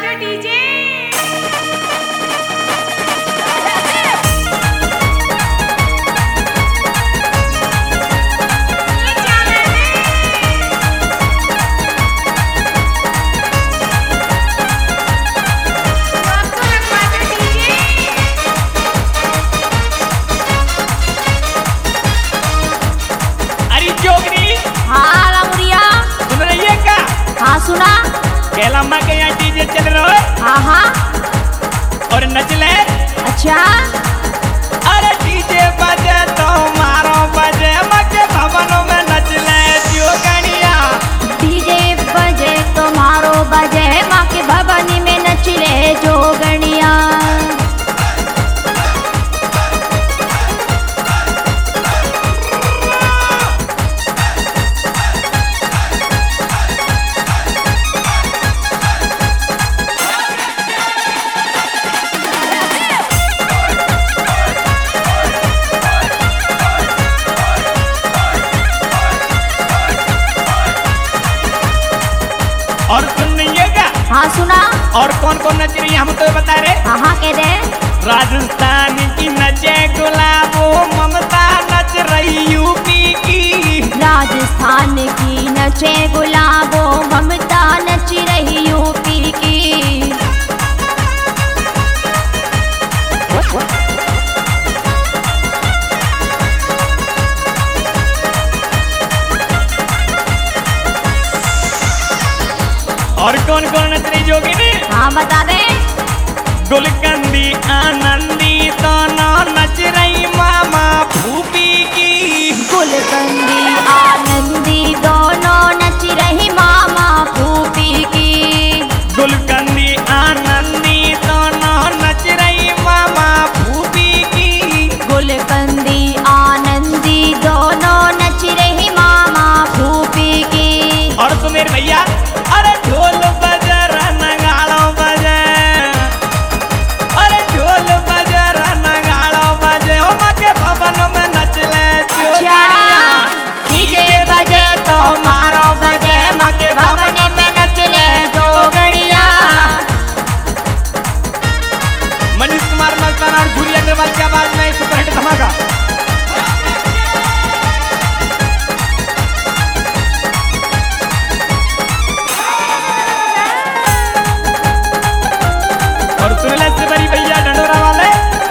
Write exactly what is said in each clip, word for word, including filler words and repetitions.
सुना कैलामा के यहाँ डीजे चल रहा है। हाँ हाँ और नच ले। अच्छा अरे डीजे बजे तो मारो बजे मके भवनों में नच ले जोगनिया। डीजे बजे तो मारो बजे माँ के भवन में नच ले जोगनिया। और सुनिएगा। हाँ सुना। और कौन कौन नच रही है हम तो बता रहे। हाँ हाँ कह दे। राजस्थान की नचे गुलाबो ममता नच रही यूपी की। राजस्थान की नचे गुलाबो ममता नच रही यूपी की। और कौन कौन नच रही जोगिनी। हाँ बता दे। गुलकंदी आनंदी दोनों नच रही मामा भूपी की। गुलकंदी आनंदी दोनों नच रही मामा भूपी की। गुलकंदी आनंदी दोनों नच रही मामा भूपी की। गुलकंदी आनंदी दोनों नच रही मामा भूपी की। और सुमेर भैया अरे ढोल बजे नगाड़ो बजे। अरे ढोल बजे नगाड़ो बजे हो मके भवन में नच ले जोगिनिया। डीजे बजे तो मारो बजे मके भवन में नच ले जोगनिया। मनीष कुमार मस्ताना और झूरी अग्रवाल की आवाज में सुपरहिट धमाका। और सुनले से बड़ी भैया डंडोरा वाले।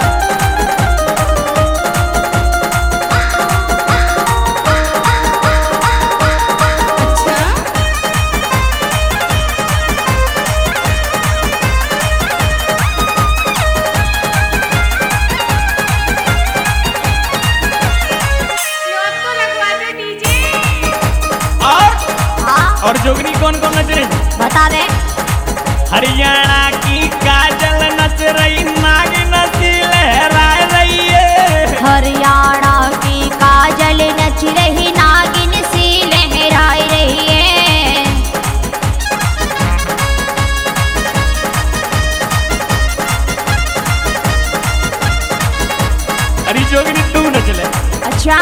और जोगनी कौन कौन नच रही बता दे। हरियाणा की काजल नच रही नाग नची लहरा रही है। हरियाणा की काजल नच रही नागिन सी लहराई रही है। अरे जोगनी तू नच ले। अच्छा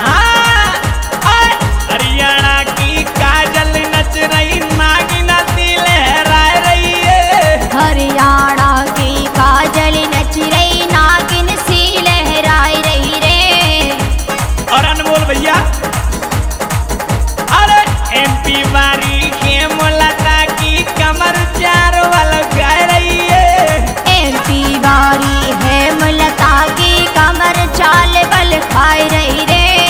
हरियाणा की काजल नच रही नागिन सी लहरा रही है। हरियाणा की काजल नच रही नागिन सी लहराई रही रे। और अनमोल भैया अरे एमपी वारी हेमलता की कमर चार वाल गा रही है। एमपी वारी हेमलता की कमर चाल बल खाई रही रे।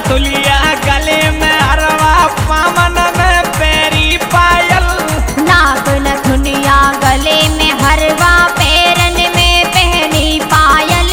नथुलिया गले में हरवा पामन में पैरी पायल नाक नथुनिया गले में हरवा पैरन में पहनी पायल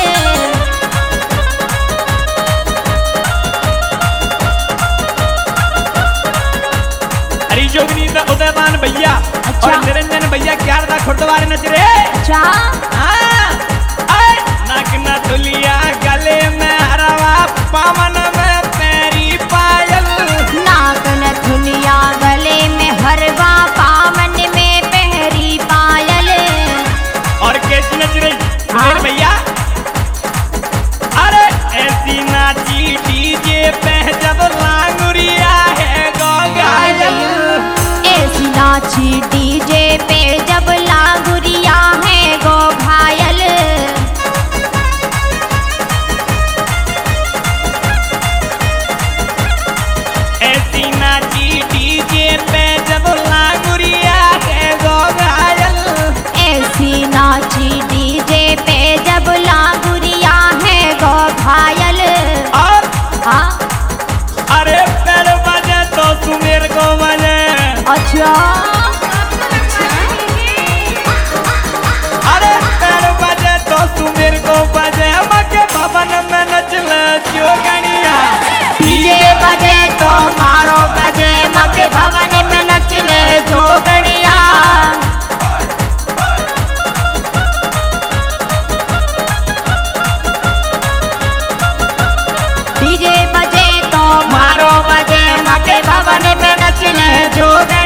हरी जोगनी दा उदयमान भैया अच्छा। और निरंजन भैया क्यार दा खुर्दवारे नच रे अच्छा हाँ, आए, नाक नथुलिया गले में हरवा पामन में पैरी पायल नाक नथुनिया गले में हरवा पामन में पहरी पायल और कैसी नच रही हाँ। सुधीर भैया अरे ऐसी नाची डीजे पे जब लांगुरिया है गो घायल ऐसी नाची डीजे पे जब लागुरिया है गो घायल ऐसी नाची डीजे पे जब लांगुरिया है गो घायल ऐसी नाची डीजे पे जब लागुरिया है गो घायल और हाँ अरे पैर बजे तो सुमेर को बजे अच्छा अरे पैर बजे तो सुमेर को बजे मके भवन में नचले जोगनिया डीजे बजे तो मारो बजे मके भवन में नचले जोगड़िया डीजे बजे तो मारो बजे मके भवन में नचले जोगड़िया